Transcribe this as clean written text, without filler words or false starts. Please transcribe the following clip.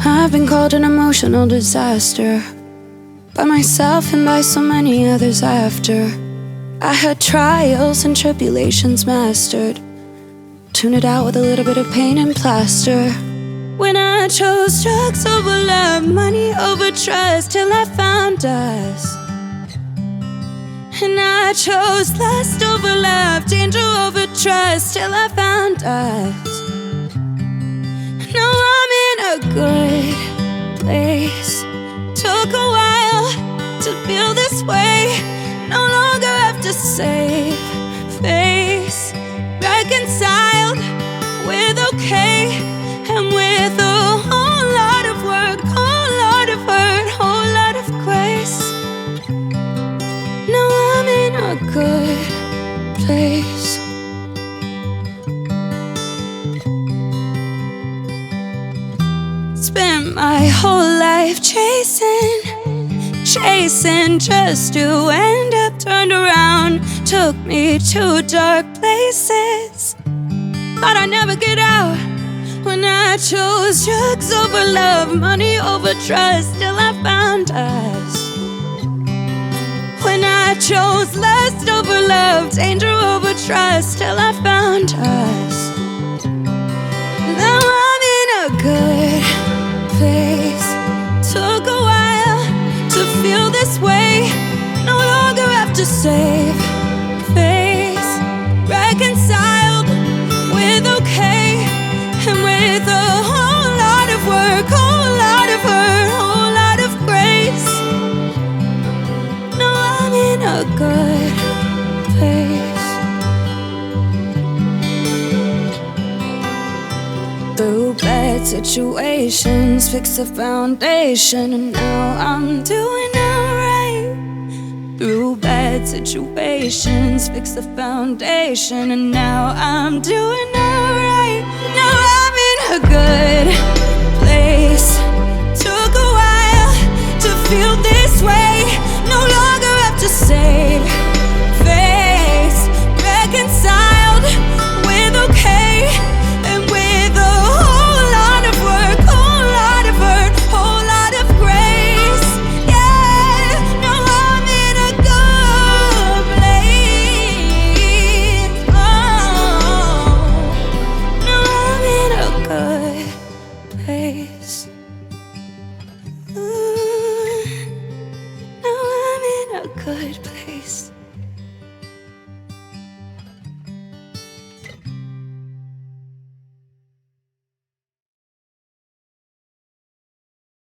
I've been called an emotional disaster by myself and by so many others after. I had trials and tribulations mastered, tune it out with a little bit of pain and plaster. When I chose drugs over love, money over trust, till I found us. And I chose lust over love, danger over trust, till I found us. Now I'm in a good place. Took a while to feel this way. No longer have to save face. Reconciled with okay, and with a whole lot of work, whole lot of hurt, whole lot of grace. Now I'm in a good place. Spent my whole life chasing just to end up turned around. Took me to dark places, thought I'd never get out. When I chose drugs over love, money over trust, till I found us. When I chose lust over love, danger over trust, till I found us. Now I'm in a good place. Took a while to feel this way. No longer have to save face. Reconciled with okay, and with a whole lot of work, whole lot of hurt, whole lot of grace. Now I'm in a good place. Through bad situations, fix the foundation, and now I'm doing alright. Through bad situations, fix the foundation, and now I'm doing